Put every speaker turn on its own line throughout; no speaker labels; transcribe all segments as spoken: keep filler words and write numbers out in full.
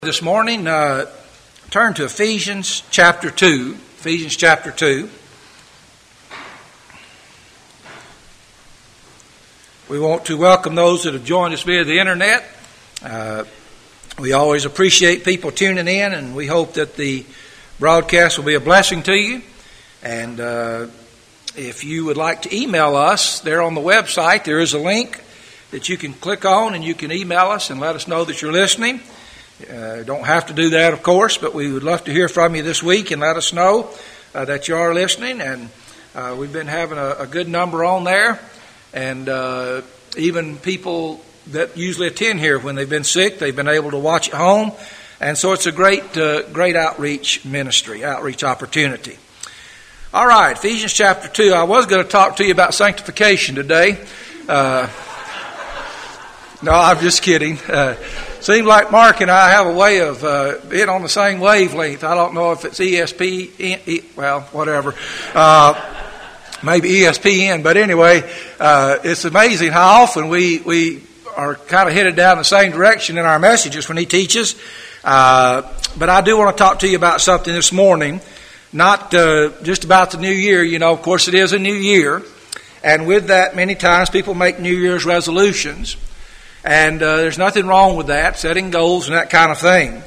This morning, uh, turn to Ephesians chapter two. Ephesians chapter two. We want to welcome those that have joined us via the internet. Uh, we always appreciate people tuning in, and we hope that the broadcast will be a blessing to you. And uh, if you would like to email us, there on the website, there is a link that you can click on, and you can email us and let us know that you're listening. Uh, don't have to do that, of course, but we would love to hear from you this week and let us know uh, that you are listening. And uh, we've been having a, a good number on there, and uh, even people that usually attend here when they've been sick, they've been able to watch at home. And so it's a great, uh, great outreach ministry, outreach opportunity. All right, Ephesians chapter two. I was going to talk to you about sanctification today. Uh, no, I'm just kidding. Uh, Seems like Mark and I have a way of uh, being on the same wavelength. I don't know if it's E S P N, e, well, whatever, uh, maybe E S P N. But anyway, uh, it's amazing how often we we are kind of headed down the same direction in our messages when he teaches. Uh, but I do want to talk to you about something this morning, not uh, just about the new year. You know, of course, it is a new year, and with that, many times people make New Year's resolutions. And uh, there's nothing wrong with that, setting goals and that kind of thing.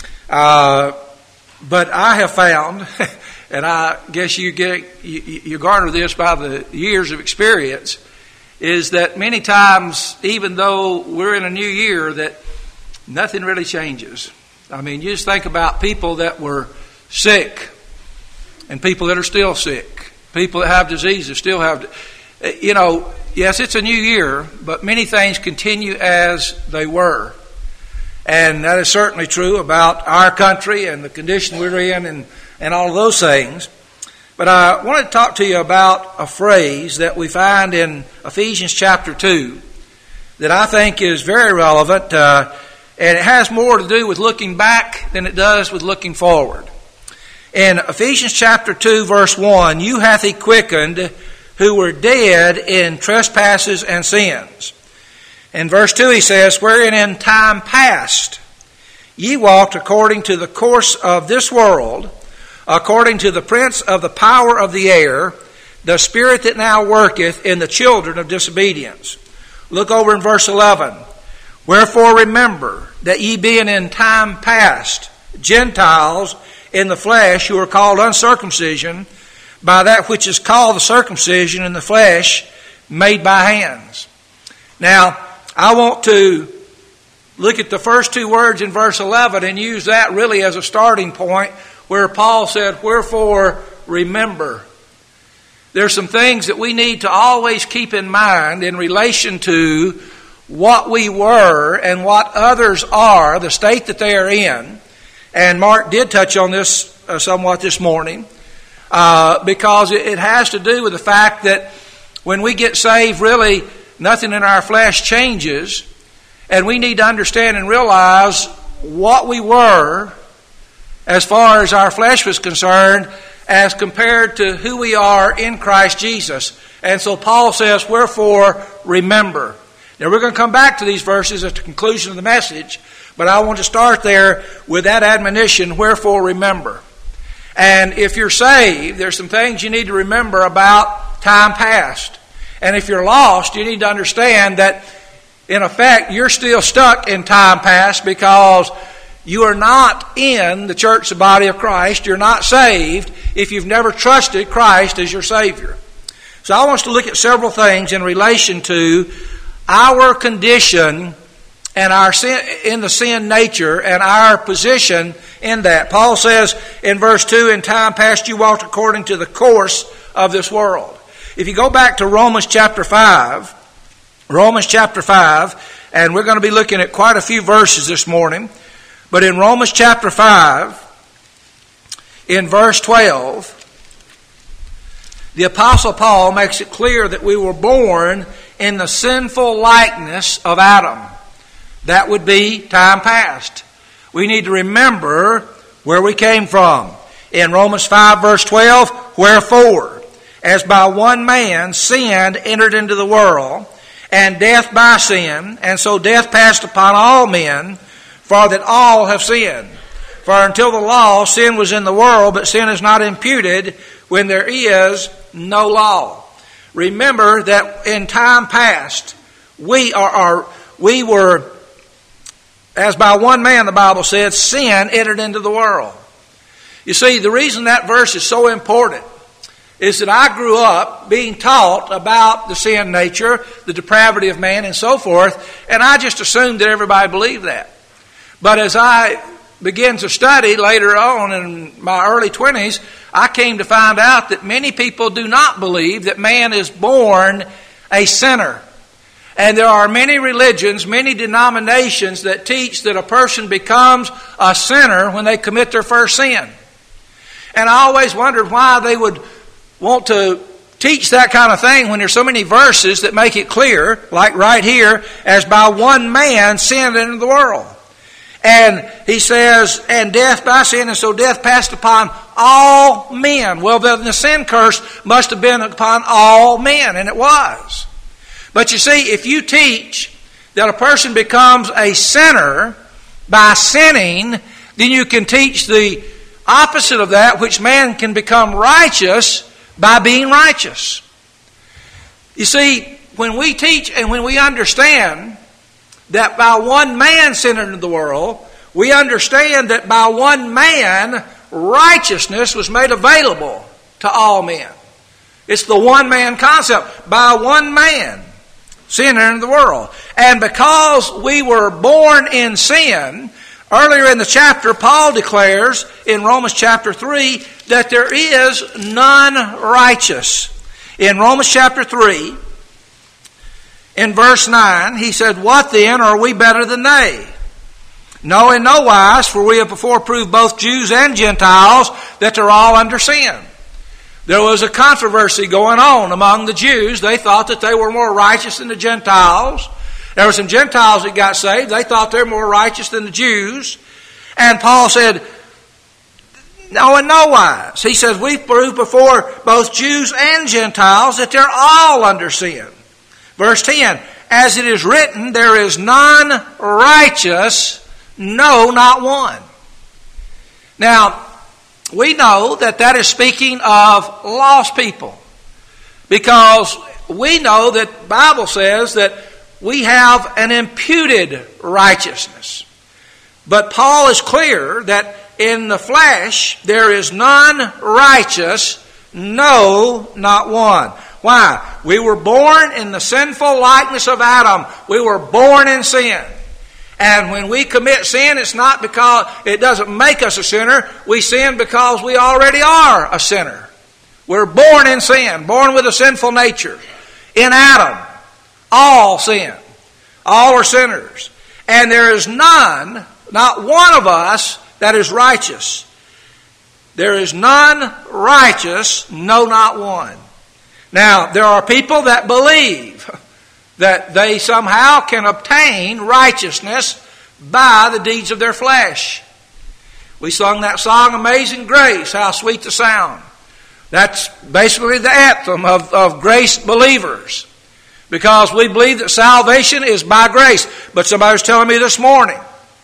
Uh, but I have found, and I guess you get you, you garner this by the years of experience, is that many times, even though we're in a new year, that nothing really changes. I mean, you just think about people that were sick and people that are still sick, people that have diseases still have, you know. Yes, it's a new year, but many things continue as they were. And that is certainly true about our country and the condition we're in and, and all of those things. But I wanted to talk to you about a phrase that we find in Ephesians chapter two that I think is very relevant, uh, and it has more to do with looking back than it does with looking forward. In Ephesians chapter two, verse one, "You hath he quickened who were dead in trespasses and sins." In verse two he says, "Wherein in time past ye walked according to the course of this world, according to the prince of the power of the air, the spirit that now worketh in the children of disobedience." Look over in verse eleven. "Wherefore remember that ye being in time past Gentiles in the flesh, who are called uncircumcision, by that which is called the circumcision in the flesh, made by hands." Now, I want to look at the first two words in verse eleven and use that really as a starting point where Paul said, "Wherefore remember." There's some things that we need to always keep in mind in relation to what we were and what others are, the state that they are in. And Mark did touch on this uh, somewhat this morning. Uh, because it, it has to do with the fact that when we get saved, really nothing in our flesh changes, and we need to understand and realize what we were as far as our flesh was concerned as compared to who we are in Christ Jesus. And so Paul says, "Wherefore remember." Now we're going to come back to these verses at the conclusion of the message, but I want to start there with that admonition, "Wherefore remember." And if you're saved, there's some things you need to remember about time past. And if you're lost, you need to understand that, in effect, you're still stuck in time past because you are not in the church, the body of Christ. You're not saved if you've never trusted Christ as your Savior. So I want us to look at several things in relation to our condition and our sin, in the sin nature, and our position in that. Paul says in verse two, "In time past you walked according to the course of this world." If you go back to Romans chapter five, Romans chapter five, and we're going to be looking at quite a few verses this morning, but in Romans chapter five, in verse twelve, the Apostle Paul makes it clear that we were born in the sinful likeness of Adam. That would be time past. We need to remember where we came from. In Romans five verse twelve, "Wherefore, as by one man sin entered into the world, and death by sin, and so death passed upon all men, For that all have sinned. For until the law, sin was in the world, but sin is not imputed when there is no law. Remember that in time past, we are, are we were, as by one man, the Bible said, sin entered into the world. You see, the reason that verse is so important is that I grew up being taught about the sin nature, the depravity of man, and so forth, and I just assumed that everybody believed that. But as I began to study later on in my early twenties, I came to find out that many people do not believe that man is born a sinner. And there are many religions, many denominations that teach that a person becomes a sinner when they commit their first sin. And I always wondered why they would want to teach that kind of thing when there's so many verses that make it clear, like right here, as by one man sin entered the world. And he says, and death by sin, and so death passed upon all men. Well, then the sin curse must have been upon all men, and it was. But you see, if you teach that a person becomes a sinner by sinning, then you can teach the opposite of that, which man can become righteous by being righteous. You see, when we teach and when we understand that by one man sin entered the world, we understand that by one man righteousness was made available to all men. It's the one man concept. By one man sin entered the world. And because we were born in sin, earlier in the chapter, Paul declares in Romans chapter three that there is none righteous. In Romans chapter three, in verse nine, he said, what then, are we better than they? No, in no wise, for we have before proved both Jews and Gentiles that they're all under sin. There was a controversy going on among the Jews. They thought that they were more righteous than the Gentiles. There were some Gentiles that got saved. They thought they were more righteous than the Jews. And Paul said, no, in no wise. He says, we've proved before both Jews and Gentiles that they're all under sin. Verse ten, as it is written, there is none righteous, no, not one. Now, we know that that is speaking of lost people. Because we know that the Bible says that we have an imputed righteousness. But Paul is clear that in the flesh there is none righteous, no, not one. Why? We were born in the sinful likeness of Adam. We were born in sin. And when we commit sin, it's not because it doesn't make us a sinner. We sin because we already are a sinner. We're born in sin, born with a sinful nature. In Adam, all sin. All are sinners. And there is none, not one of us, that is righteous. There is none righteous, no, not one. Now, there are people that believe that they somehow can obtain righteousness by the deeds of their flesh. We sung that song, Amazing Grace, how sweet the sound. That's basically the anthem of, of grace believers. Because we believe that salvation is by grace. But somebody was telling me this morning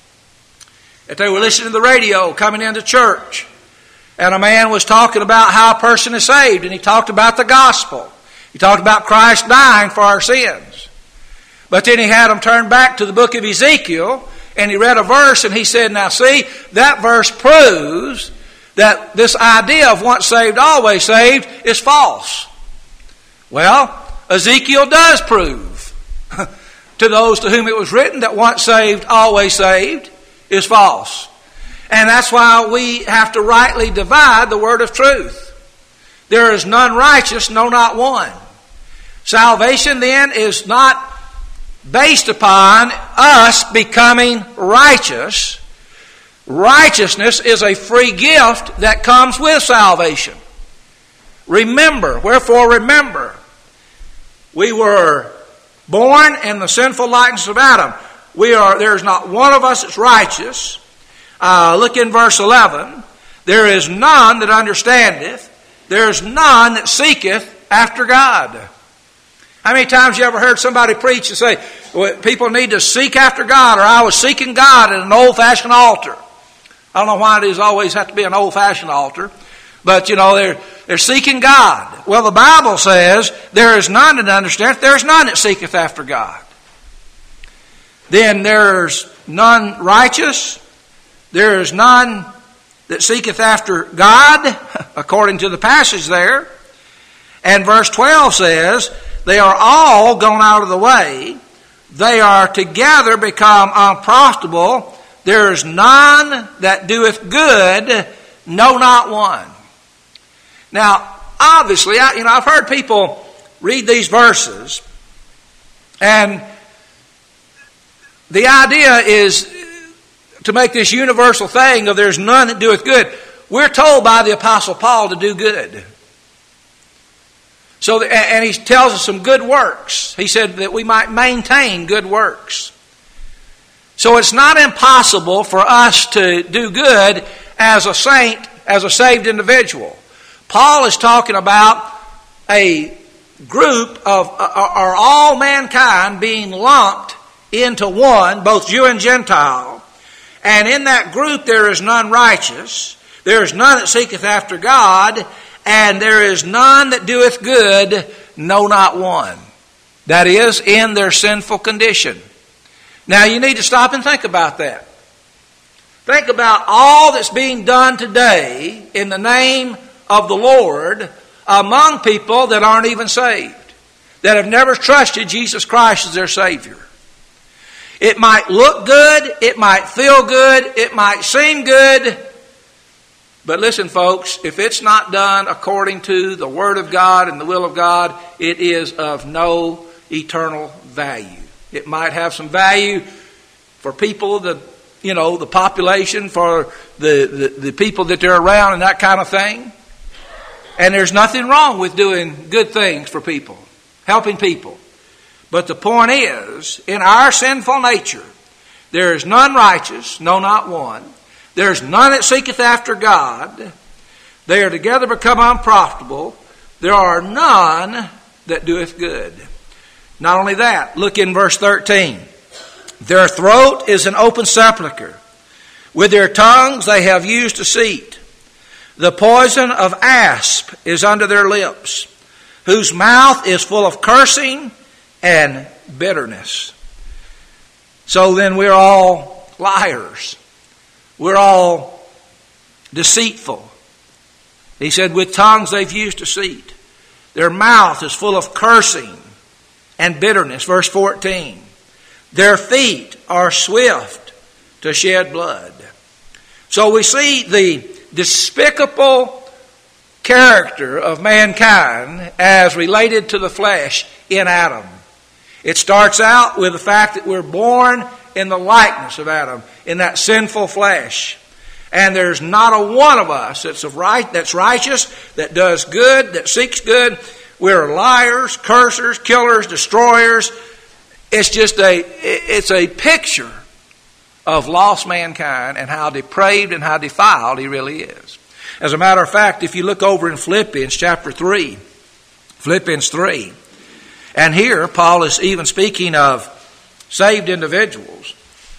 that they were listening to the radio coming into church. And a man was talking about how a person is saved. And he talked about the gospel. He talked about Christ dying for our sins. But then he had them turn back to the book of Ezekiel. And he read a verse and he said, now see, that verse proves that this idea of once saved, always saved is false. Well, Ezekiel does prove to those to whom it was written that once saved, always saved is false. And that's why we have to rightly divide the word of truth. There is none righteous, no, not one. Salvation then is not based upon us becoming righteous. Righteousness is a free gift that comes with salvation. Remember, wherefore remember, we were born in the sinful likeness of Adam. We are. There is not one of us that's righteous. Uh, look in verse eleven. There is none that understandeth. There is none that seeketh after God. How many times you ever heard somebody preach and say, well, people need to seek after God, or I was seeking God at an old-fashioned altar? I don't know why it is always have to be an old-fashioned altar, but you know, they're, they're seeking God. Well, the Bible says, there is none that understandeth, there is none that seeketh after God. Then there's none righteous, there is none that seeketh after God, according to the passage there. And verse twelve says, they are all gone out of the way. They are together become unprofitable. There is none that doeth good, no, not one. Now, obviously, I, you know, I've heard people read these verses, and the idea is to make this universal thing of there's none that doeth good. We're told by the Apostle Paul to do good. So, and he tells us some good works. He said that we might maintain good works. So it's not impossible for us to do good as a saint, as a saved individual. Paul is talking about a group of, or all mankind being lumped into one, both Jew and Gentile. And in that group there is none righteous, there is none that seeketh after God, and there is none that doeth good, no, not one. That is, in their sinful condition. Now you need to stop and think about that. Think about all that's being done today in the name of the Lord among people that aren't even saved, that have never trusted Jesus Christ as their Savior. It might look good, it might feel good, it might seem good, but listen, folks, if it's not done according to the Word of God and the will of God, it is of no eternal value. It might have some value for people, the you know, the population, for the, the, the people that they're around and that kind of thing. And there's nothing wrong with doing good things for people, helping people. But the point is, in our sinful nature, there is none righteous, no, not one. There is none that seeketh after God. They are together become unprofitable. There are none that doeth good. Not only that, look in verse thirteen. Their throat is an open sepulchre. With their tongues they have used deceit. The poison of asp is under their lips, whose mouth is full of cursing and bitterness. So then we're all liars. We're all deceitful. He said, with tongues they've used deceit. Their mouth is full of cursing and bitterness. Verse fourteen. Their feet are swift to shed blood. So we see the despicable character of mankind as related to the flesh in Adam. It starts out with the fact that we're born in the likeness of Adam, in that sinful flesh. And there's not a one of us that's of right, that's righteous, that does good, that seeks good. We're liars, cursers, killers, destroyers. It's just a, it's a picture of lost mankind and how depraved and how defiled he really is. As a matter of fact, if you look over in Philippians chapter three, Philippians three, and here Paul is even speaking of saved individuals.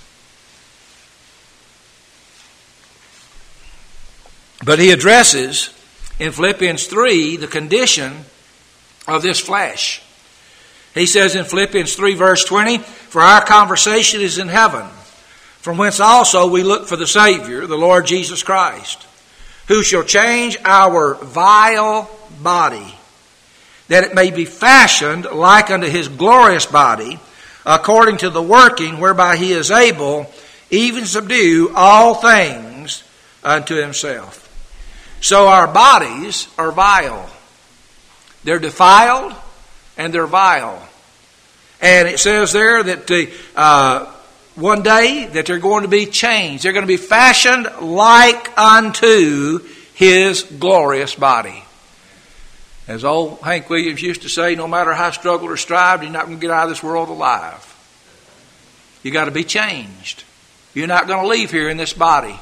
But he addresses in Philippians three the condition of this flesh. He says in Philippians three verse twenty, for our conversation is in heaven, from whence also we look for the Savior, the Lord Jesus Christ, who shall change our vile body, that it may be fashioned like unto his glorious body, according to the working whereby he is able even to subdue all things unto himself. So our bodies are vile. They're defiled and they're vile. And it says there that the, uh, one day that they're going to be changed. They're going to be fashioned like unto his glorious body. As old Hank Williams used to say, no matter how struggled or strived, you're not going to get out of this world alive. You got to be changed. You're not going to leave here in this body.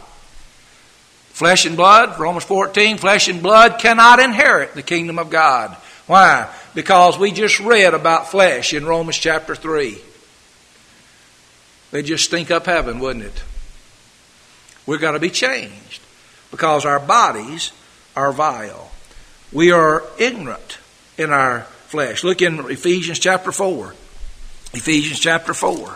Flesh and blood, Romans fourteen, flesh and blood cannot inherit the kingdom of God. Why? Because we just read about flesh in Romans chapter three. They'd just stink up heaven, wouldn't it? We're going to be changed because our bodies are vile. We are ignorant in our flesh. Look in Ephesians chapter four. Ephesians chapter four.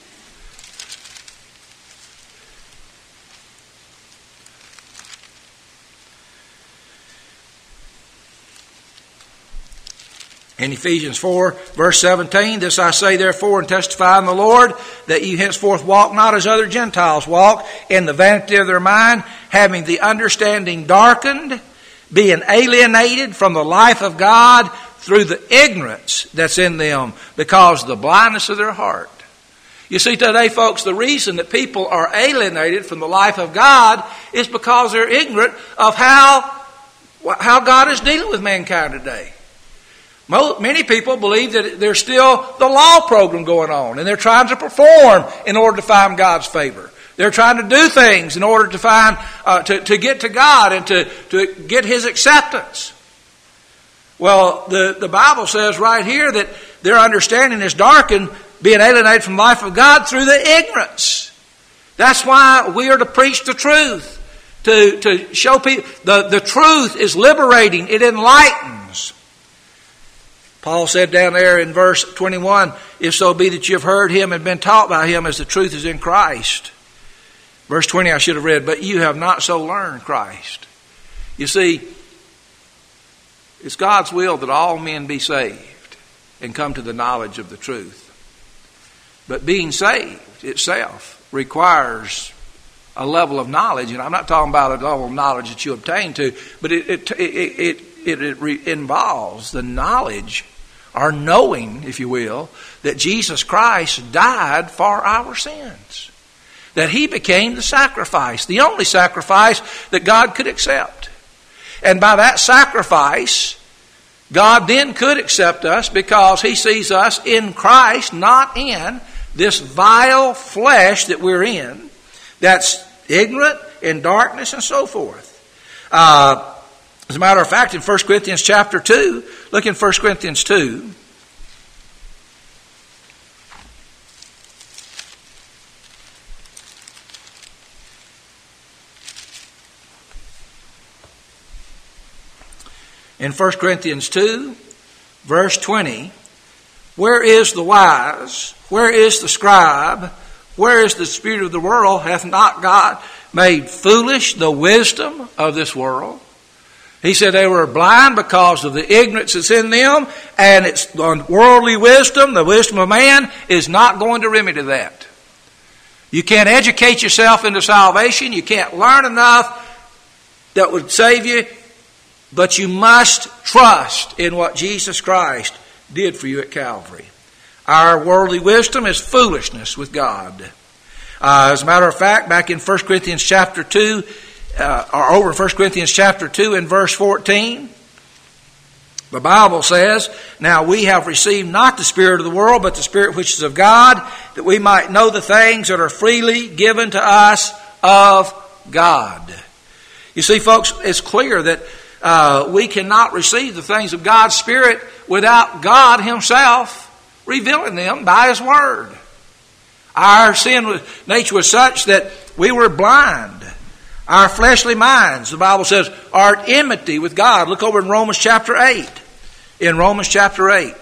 In Ephesians four, verse seventeen, this I say therefore and testify in the Lord, that you henceforth walk not as other Gentiles walk, in the vanity of their mind, having the understanding darkened, being alienated from the life of God through the ignorance that's in them, because of the blindness of their heart. You see, today, folks, the reason that people are alienated from the life of God is because they're ignorant of how, how God is dealing with mankind today. Many people believe that there's still the law program going on, and they're trying to perform in order to find God's favor. They're trying to do things in order to find, uh, to, to get to God and to, to get His acceptance. Well, the, the Bible says right here that their understanding is darkened, being alienated from the life of God through the ignorance. That's why we are to preach the truth, to, to show people the, the truth is liberating, it enlightens. Paul said down there in verse twenty-one, if so be that you have heard Him and been taught by Him as the truth is in Christ. Verse twenty I should have read, but you have not so learned Christ. You see, it's God's will that all men be saved and come to the knowledge of the truth. But being saved itself requires a level of knowledge, and I'm not talking about a level of knowledge that you obtain to, but it it it it, it, it re- involves the knowledge, or knowing, if you will, that Jesus Christ died for our sins. That He became the sacrifice, the only sacrifice that God could accept. And by that sacrifice, God then could accept us because He sees us in Christ, not in this vile flesh that we're in, that's ignorant, in darkness, and so forth. Uh, as a matter of fact, in First Corinthians chapter two, look in First Corinthians two. In First Corinthians two, verse twenty, where is the wise? Where is the scribe? Where is the spirit of the world? Hath not God made foolish the wisdom of this world? He said they were blind because of the ignorance that's in them, and it's the worldly wisdom, the wisdom of man, is not going to remedy that. You can't educate yourself into salvation. You can't learn enough that would save you. But you must trust in what Jesus Christ did for you at Calvary. Our worldly wisdom is foolishness with God. Uh, as a matter of fact, back in First Corinthians chapter two, uh, or over in First Corinthians chapter two and verse fourteen, the Bible says, now we have received not the spirit of the world, but the Spirit which is of God, that we might know the things that are freely given to us of God. You see, folks, it's clear that Uh, we cannot receive the things of God's Spirit without God Himself revealing them by His Word. Our sin was, nature was such that we were blind. Our fleshly minds, the Bible says, are at enmity with God. Look over in Romans chapter eight. In Romans chapter eight.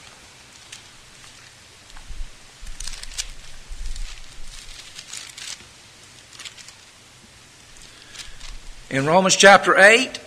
In Romans chapter eight,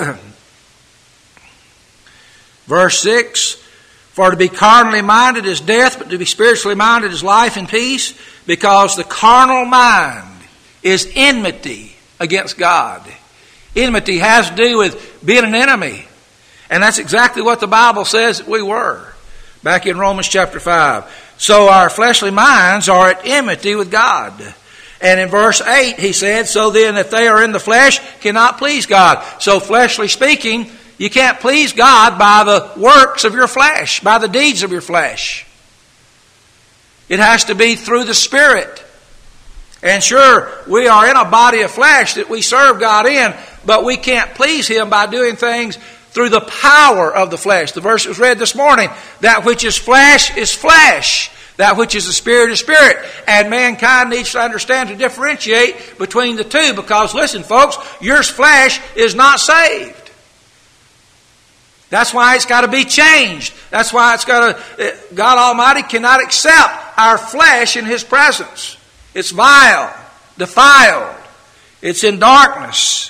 verse six, for to be carnally minded is death, but to be spiritually minded is life and peace, because the carnal mind is enmity against God. Enmity has to do with being an enemy. And that's exactly what the Bible says that we were back in Romans chapter five. So our fleshly minds are at enmity with God. And in verse eight, he said, so then if they are in the flesh, cannot please God. So fleshly speaking, you can't please God by the works of your flesh, by the deeds of your flesh. It has to be through the Spirit. And sure, we are in a body of flesh that we serve God in, but we can't please Him by doing things through the power of the flesh. The verse that was read this morning, that which is flesh is flesh. That which is the spirit is spirit. And mankind needs to understand to differentiate between the two, because listen folks, your flesh is not saved. That's why it's got to be changed. That's why it's got to, God Almighty cannot accept our flesh in His presence. It's vile, defiled. It's in darkness.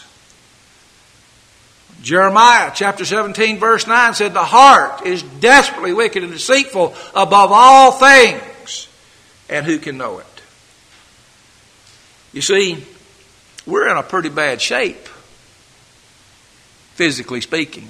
Jeremiah chapter seventeen verse nine said, the heart is desperately wicked and deceitful above all things, and who can know it? You see, we're in a pretty bad shape, physically speaking.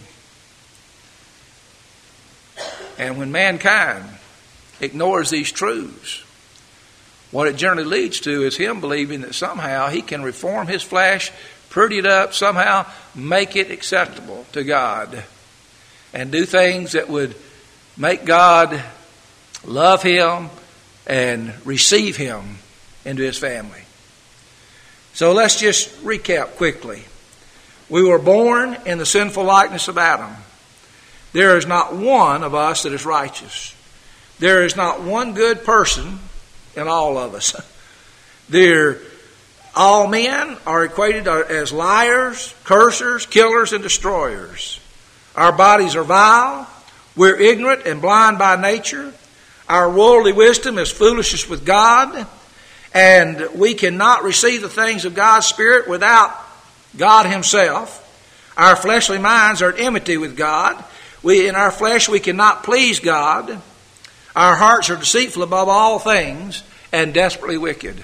And when mankind ignores these truths, what it generally leads to is him believing that somehow he can reform his flesh, pretty it up, somehow make it acceptable to God, and do things that would make God love him and receive him into His family. So let's just recap quickly. We were born in the sinful likeness of Adam. There is not one of us that is righteous. There is not one good person in all of us. There, all men are equated as liars, cursers, killers, and destroyers. Our bodies are vile. We're ignorant and blind by nature. Our worldly wisdom is foolishness with God. And we cannot receive the things of God's Spirit without God Himself. Our fleshly minds are at enmity with God. We, in our flesh, we cannot please God. Our hearts are deceitful above all things and desperately wicked.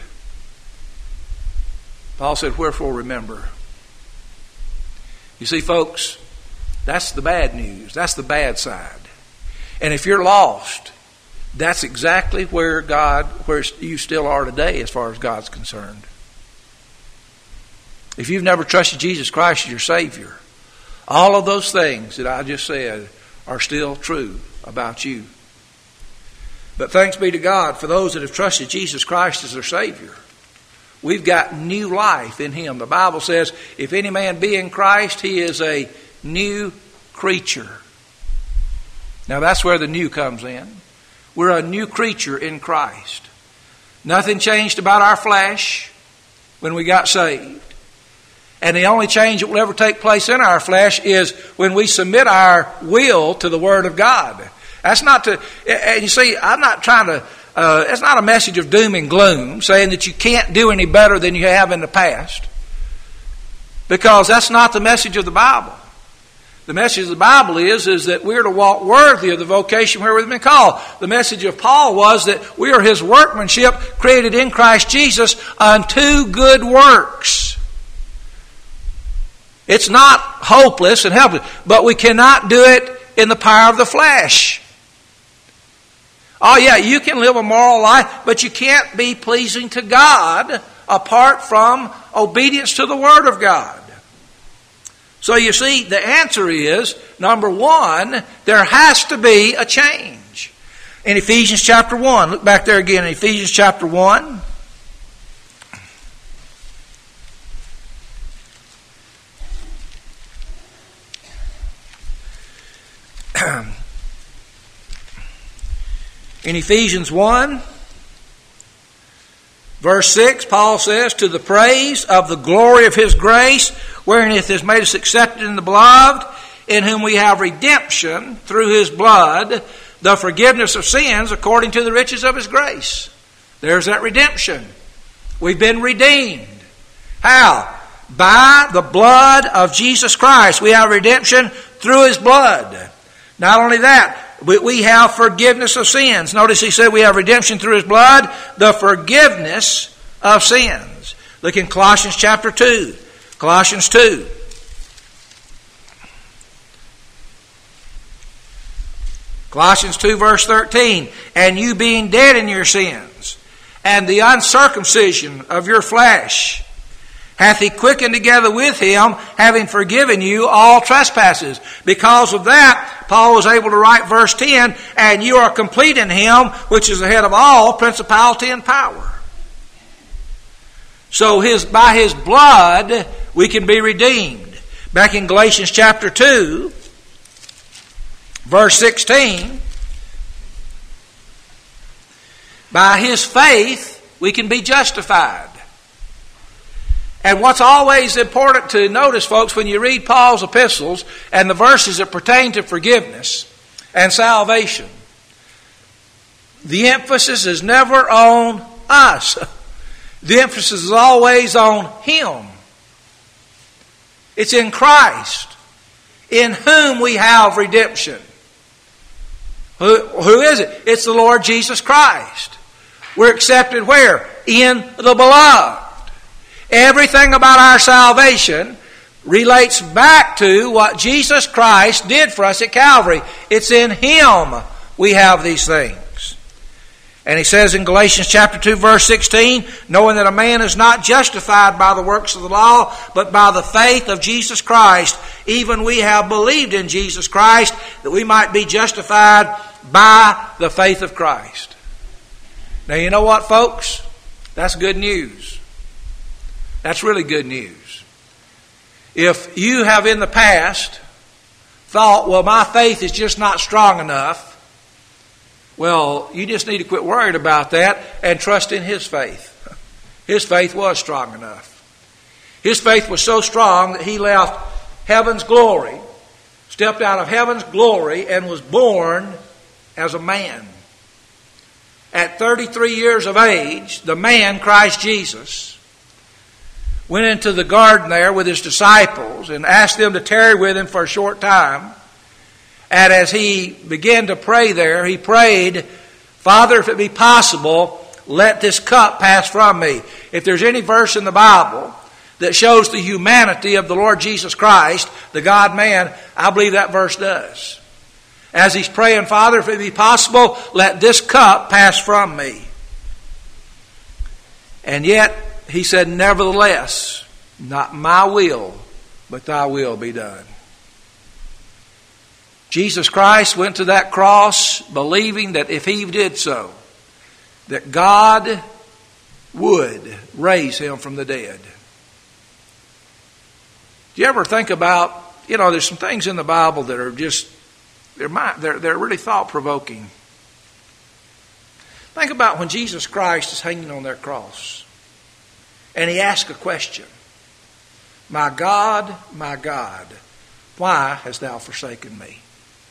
Paul said, wherefore remember. You see, folks, that's the bad news. That's the bad side. And if you're lost, that's exactly where God, where you still are today as far as God's concerned. If you've never trusted Jesus Christ as your Savior, all of those things that I just said are still true about you. But thanks be to God for those that have trusted Jesus Christ as their Savior. We've got new life in Him. The Bible says, if any man be in Christ, he is a new creature. Now that's where the new comes in. We're a new creature in Christ. Nothing changed about our flesh when we got saved. And the only change that will ever take place in our flesh is when we submit our will to the Word of God. That's not to, and you see, I'm not trying to, uh, it's not a message of doom and gloom, saying that you can't do any better than you have in the past. Because that's not the message of the Bible. The message of the Bible is, is that we're to walk worthy of the vocation where we've been called. The message of Paul was that we are His workmanship, created in Christ Jesus unto good works. It's not hopeless and helpless, but we cannot do it in the power of the flesh. Oh yeah, you can live a moral life, but you can't be pleasing to God apart from obedience to the Word of God. So you see, the answer is, number one, there has to be a change. In Ephesians chapter one, look back there again in Ephesians chapter one. In Ephesians one, verse six, Paul says, to the praise of the glory of His grace, wherein it has made us accepted in the beloved, in whom we have redemption through His blood, the forgiveness of sins according to the riches of His grace. There's that redemption. We've been redeemed. How? By the blood of Jesus Christ. We have redemption through His blood. Not only that, we have forgiveness of sins. Notice he said we have redemption through His blood, the forgiveness of sins. Look in Colossians chapter two. Colossians two. Colossians two verse thirteen. And you being dead in your sins, and the uncircumcision of your flesh, hath He quickened together with Him, having forgiven you all trespasses. Because of that, Paul was able to write verse ten, and you are complete in Him, which is the head of all principality and power. So his, by His blood, we can be redeemed. Back in Galatians chapter two, Verse sixteen, by his faith we can be justified. And what's always important to notice, folks, when you read Paul's epistles and the verses that pertain to forgiveness and salvation, the emphasis is never on us. The emphasis is always on him. It's in Christ, in whom we have redemption. Who, who is it? It's the Lord Jesus Christ. We're accepted where? In the beloved. Everything about our salvation relates back to what Jesus Christ did for us at Calvary. It's in him we have these things. And he says in Galatians chapter two, verse sixteen, knowing that a man is not justified by the works of the law, but by the faith of Jesus Christ, even we have believed in Jesus Christ, that we might be justified by the faith of Christ. Now you know what, folks? That's good news. That's really good news. If you have in the past thought, well, my faith is just not strong enough, well, you just need to quit worrying about that and trust in his faith. His faith was strong enough. His faith was so strong that he left heaven's glory, stepped out of heaven's glory, and was born as a man. At thirty-three years of age, the man, Christ Jesus, went into the garden there with his disciples and asked them to tarry with him for a short time. And as he began to pray there, he prayed, Father, if it be possible, let this cup pass from me. If there's any verse in the Bible that shows the humanity of the Lord Jesus Christ, the God-man, I believe that verse does. As he's praying, Father, if it be possible, let this cup pass from me. And yet, he said, nevertheless, not my will, but thy will be done. Jesus Christ went to that cross believing that if he did so, that God would raise him from the dead. Do you ever think about, you know, there's some things in the Bible that are just, they're, they're, they're really thought-provoking. Think about when Jesus Christ is hanging on that cross. And he asked a question. My God, my God, why hast thou forsaken me?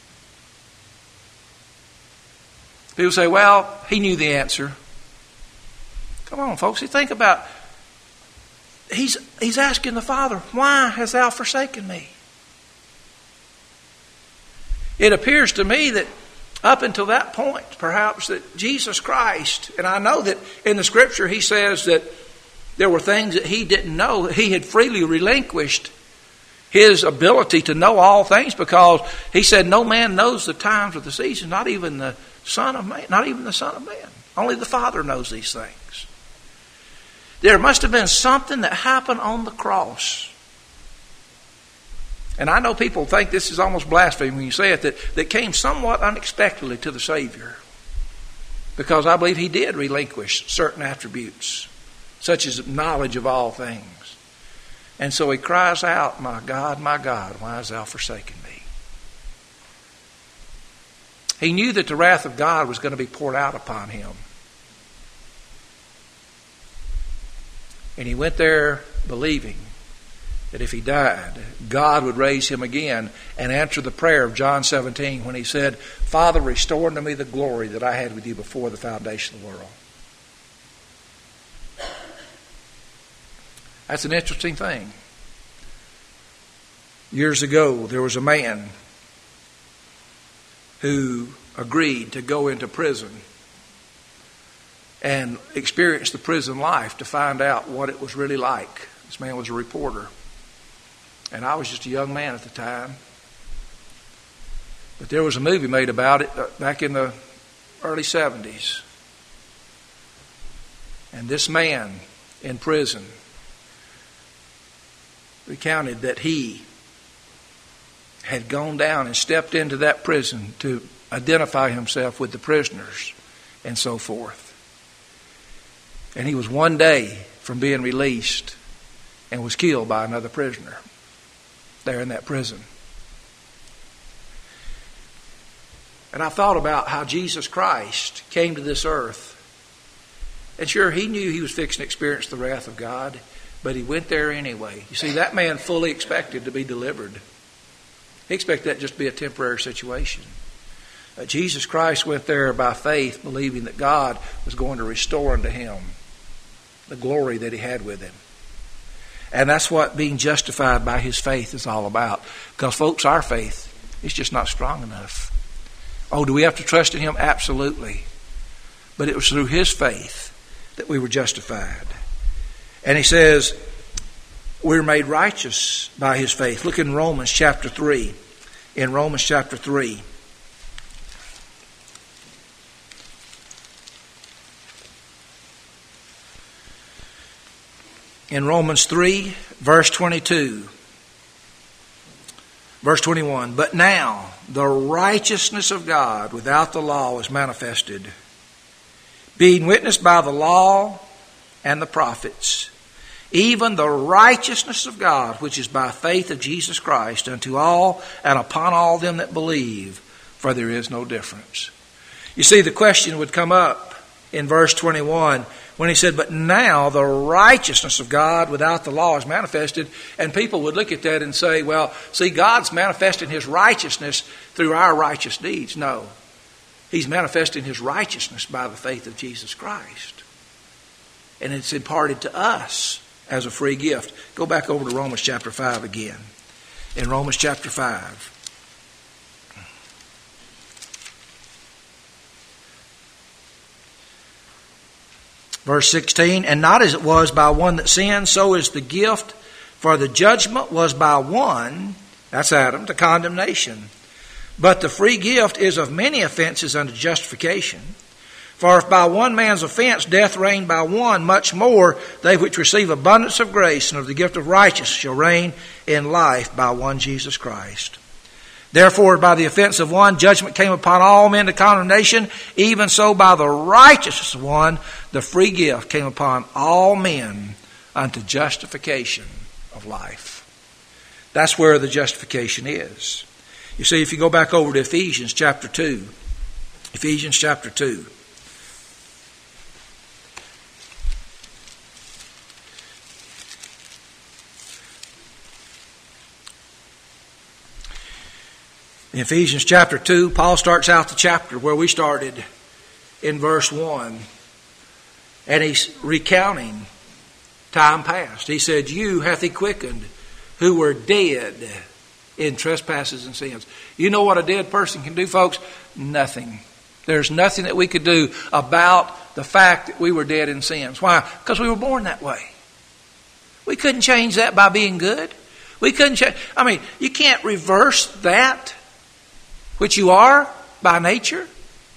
People say, well, he knew the answer. Come on, folks. You think about, he's, he's asking the Father, why hast thou forsaken me? It appears to me that up until that point, perhaps, that Jesus Christ, and I know that in the Scripture he says that there were things that he didn't know. He had freely relinquished his ability to know all things, because he said no man knows the times or the seasons, not even the Son of Man, not even the Son of Man. Only the Father knows these things. There must have been something that happened on the cross. And I know people think this is almost blasphemy when you say it, that, that came somewhat unexpectedly to the Savior. Because I believe he did relinquish certain attributes, such as knowledge of all things. And so he cries out, my God, my God, why hast thou forsaken me? He knew that the wrath of God was going to be poured out upon him. And he went there believing that if he died, God would raise him again and answer the prayer of John seventeen when he said, Father, restore unto me the glory that I had with you before the foundation of the world. That's an interesting thing. Years ago, there was a man who agreed to go into prison and experience the prison life to find out what it was really like. This man was a reporter. And I was just a young man at the time. But there was a movie made about it back in the early seventies. And this man in prison recounted that he had gone down and stepped into that prison to identify himself with the prisoners and so forth. And he was one day from being released and was killed by another prisoner there in that prison. And I thought about how Jesus Christ came to this earth. And sure, he knew he was fixing to experience the wrath of God, but he went there anyway. You see, that man fully expected to be delivered. He expected that just to be a temporary situation. Uh, Jesus Christ went there by faith, believing that God was going to restore unto him the glory that he had with him. And that's what being justified by his faith is all about. Because, folks, our faith is just not strong enough. Oh, do we have to trust in him? Absolutely. But it was through his faith that we were justified. And he says, we're made righteous by his faith. Look in Romans chapter three. In Romans chapter three. In Romans three, verse twenty-two. Verse twenty-one. But now the righteousness of God without the law is manifested, being witnessed by the law and the prophets, even the righteousness of God, which is by faith of Jesus Christ, unto all and upon all them that believe, for there is no difference. You see, the question would come up in verse twenty-one when he said, but now the righteousness of God without the law is manifested. And people would look at that and say, well, see, God's manifesting his righteousness through our righteous deeds. No. He's manifesting his righteousness by the faith of Jesus Christ. And it's imparted to us as a free gift. Go back over to Romans chapter five again. In Romans chapter five. Verse sixteen, and not as it was by one that sinned, so is the gift. For the judgment was by one, that's Adam, to condemnation. But the free gift is of many offenses unto justification. For if by one man's offense death reigned by one, much more they which receive abundance of grace and of the gift of righteousness shall reign in life by one Jesus Christ. Therefore, by the offense of one, judgment came upon all men to condemnation. Even so, by the righteousness of one, the free gift came upon all men unto justification of life. That's where the justification is. You see, if you go back over to Ephesians chapter two, Ephesians chapter two. In Ephesians chapter two, Paul starts out the chapter where we started in verse one. And he's recounting time past. He said, you hath he quickened who were dead in trespasses and sins. You know what a dead person can do, folks? Nothing. There's nothing that we could do about the fact that we were dead in sins. Why? Because we were born that way. We couldn't change that by being good. We couldn't change. I mean, you can't reverse that, which you are by nature.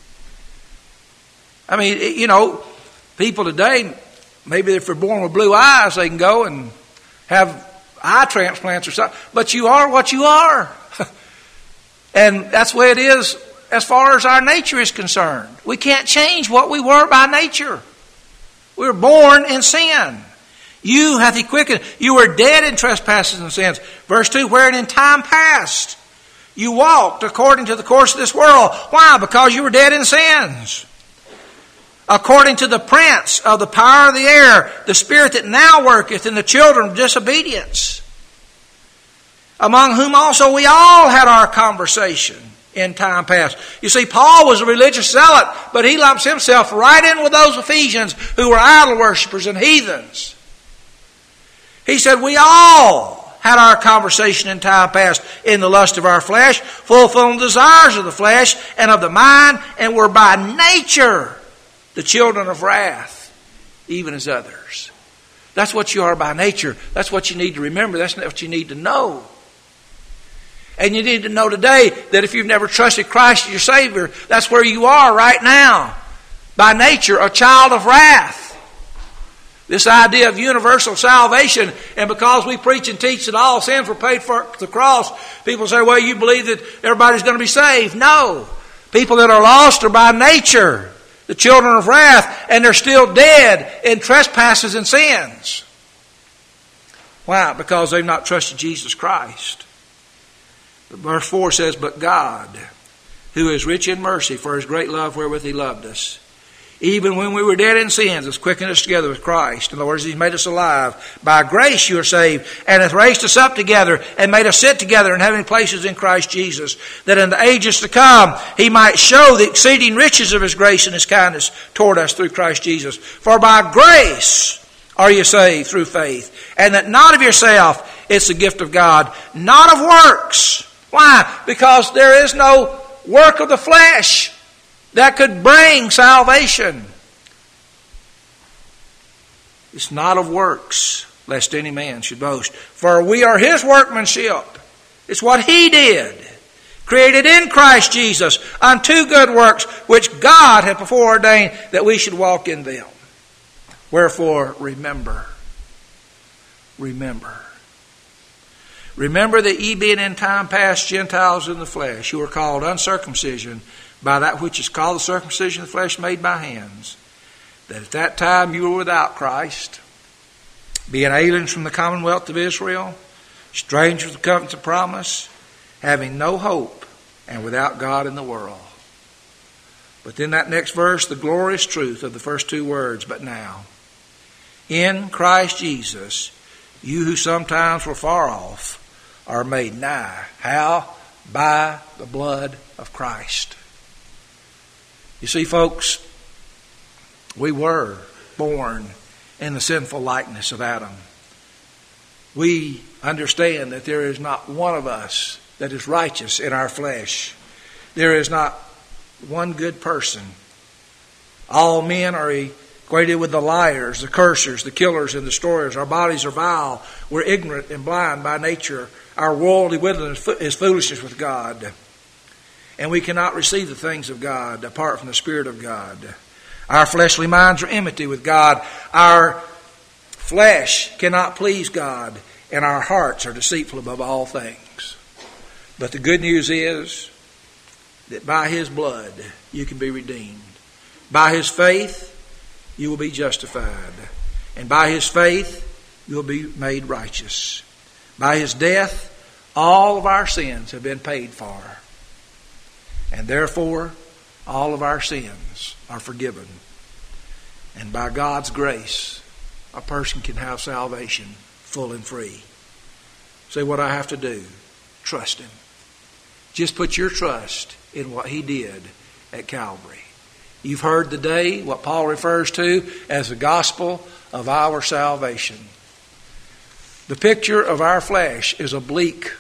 I mean, you know, people today, maybe if they're born with blue eyes, they can go and have eye transplants or something. But you are what you are. And that's the way it is as far as our nature is concerned. We can't change what we were by nature. We were born in sin. You hath he quickened. You were dead in trespasses and sins. Verse two, wherein in time past you walked according to the course of this world. Why? Because you were dead in sins. According to the prince of the power of the air, the spirit that now worketh in the children of disobedience, among whom also we all had our conversation in time past. You see, Paul was a religious zealot, but he lumps himself right in with those Ephesians who were idol worshippers and heathens. He said, we all had our conversation in time past in the lust of our flesh, fulfilling the desires of the flesh and of the mind, and were by nature the children of wrath, even as others. That's what you are by nature. That's what you need to remember. That's what you need to know. And you need to know today that if you've never trusted Christ as your Savior, that's where you are right now. By nature, a child of wrath. This idea of universal salvation, and because we preach and teach that all sins were paid for at the cross, people say, well, you believe that everybody's going to be saved. No. People that are lost are by nature the children of wrath, and they're still dead in trespasses and sins. Why? Because they've not trusted Jesus Christ. But verse four says, but God, who is rich in mercy, for his great love wherewith he loved us. Even when we were dead in sins, has quickened us together with Christ. In other words, he's made us alive. By grace you are saved, and hath raised us up together, and made us sit together in heavenly places in Christ Jesus, that in the ages to come he might show the exceeding riches of his grace and his kindness toward us through Christ Jesus. For by grace are you saved through faith, and that not of yourself, it's the gift of God, not of works. Why? Because there is no work of the flesh that could bring salvation. It's not of works, lest any man should boast. For we are his workmanship. It's what he did. Created in Christ Jesus unto good works, which God hath before ordained that we should walk in them. Wherefore, remember. Remember. Remember that ye being in time past Gentiles in the flesh, who are called uncircumcision by that which is called the circumcision of the flesh made by hands, that at that time you were without Christ, being aliens from the commonwealth of Israel, strangers to the covenants of promise, having no hope, and without God in the world. But then that next verse, the glorious truth of the first two words, but now. In Christ Jesus, you who sometimes were far off are made nigh. How? By the blood of Christ. You see, folks, we were born in the sinful likeness of Adam. We understand that there is not one of us that is righteous in our flesh. There is not one good person. All men are equated with the liars, the cursers, the killers, and destroyers. Our bodies are vile. We're ignorant and blind by nature. Our worldly wisdom is foolishness with God. And we cannot receive the things of God apart from the Spirit of God. Our fleshly minds are enmity with God. Our flesh cannot please God, and our hearts are deceitful above all things. But the good news is that by his blood you can be redeemed. By his faith you will be justified. And by his faith you will be made righteous. By his death all of our sins have been paid for. And therefore, all of our sins are forgiven. And by God's grace, a person can have salvation full and free. Say, what I have to do? Trust him. Just put your trust in what he did at Calvary. You've heard today what Paul refers to as the gospel of our salvation. The picture of our flesh is a bleak,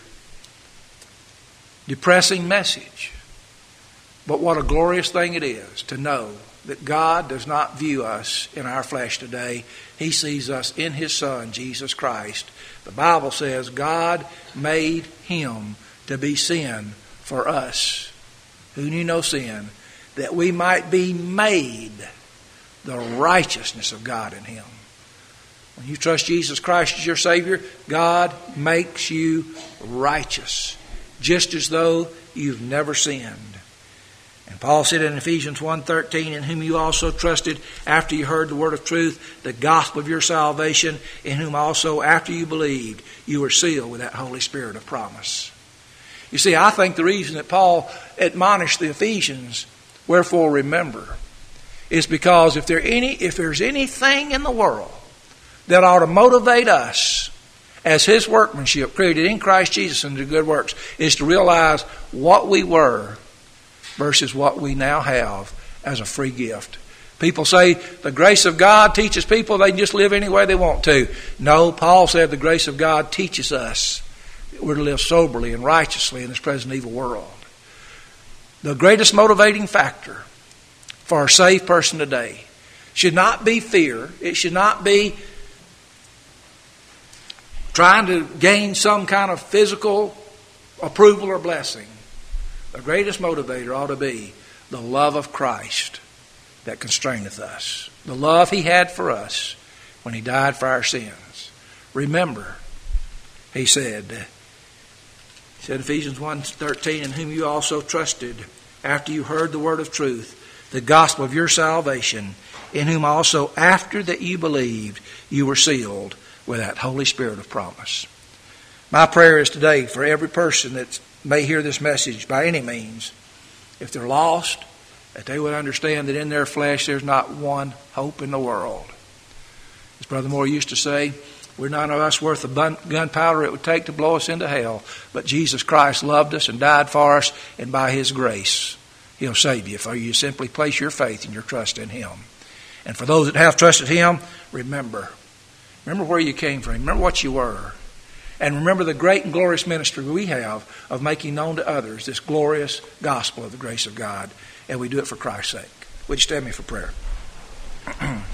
depressing message. But what a glorious thing it is to know that God does not view us in our flesh today. He sees us in his Son, Jesus Christ. The Bible says God made him to be sin for us, who knew no sin, that we might be made the righteousness of God in him. When you trust Jesus Christ as your Savior, God makes you righteous, just as though you've never sinned. And Paul said in Ephesians one thirteen, in whom you also trusted after you heard the word of truth, the gospel of your salvation, in whom also after you believed, you were sealed with that Holy Spirit of promise. You see, I think the reason that Paul admonished the Ephesians, wherefore remember, is because if there any if there's anything in the world that ought to motivate us as his workmanship created in Christ Jesus unto good works, is to realize what we were versus what we now have as a free gift. People say the grace of God teaches people they can just live any way they want to. No, Paul said the grace of God teaches us that we're to live soberly and righteously in this present evil world. The greatest motivating factor for a saved person today should not be fear. It should not be trying to gain some kind of physical approval or blessing. The greatest motivator ought to be the love of Christ that constraineth us. The love he had for us when he died for our sins. Remember, he said, he said in Ephesians one thirteen, in whom you also trusted after you heard the word of truth, the gospel of your salvation, in whom also after that you believed, you were sealed with that Holy Spirit of promise. My prayer is today for every person that may hear this message by any means, if they're lost, that they would understand that in their flesh there's not one hope in the world. As Brother Moore used to say, we're none of us worth the gunpowder it would take to blow us into hell, but Jesus Christ loved us and died for us, and by His grace He'll save you if you simply place your faith and your trust in Him. And for those that have trusted Him, remember. Remember where you came from. Remember what you were. And remember the great and glorious ministry we have of making known to others this glorious gospel of the grace of God. And we do it for Christ's sake. Would you stand me for prayer?